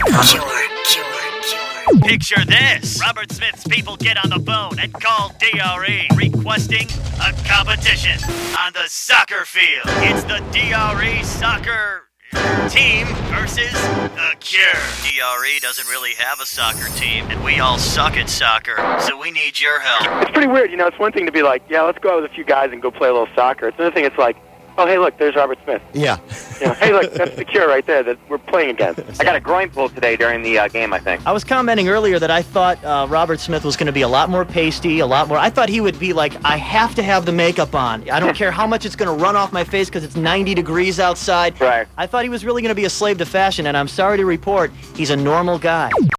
Picture this. Robert Smith's people get on the phone and call DRE, requesting a competition on the soccer field. It's the DRE soccer team versus The Cure. DRE doesn't really have a soccer team, and we all suck at soccer, so we need your help. It's pretty weird, it's one thing to be like, yeah, let's go out with a few guys and go play a little soccer. It's another thing, it's like, oh, hey, look, there's Robert Smith. Yeah. Hey, look, that's The Cure right there that we're playing against. I got a groin pull today during the game, I think. I was commenting earlier that I thought Robert Smith was going to be a lot more pasty, a lot more. I thought he would be like, I have to have the makeup on. I don't care how much it's going to run off my face because it's 90 degrees outside. Right. I thought he was really going to be a slave to fashion, and I'm sorry to report, he's a normal guy.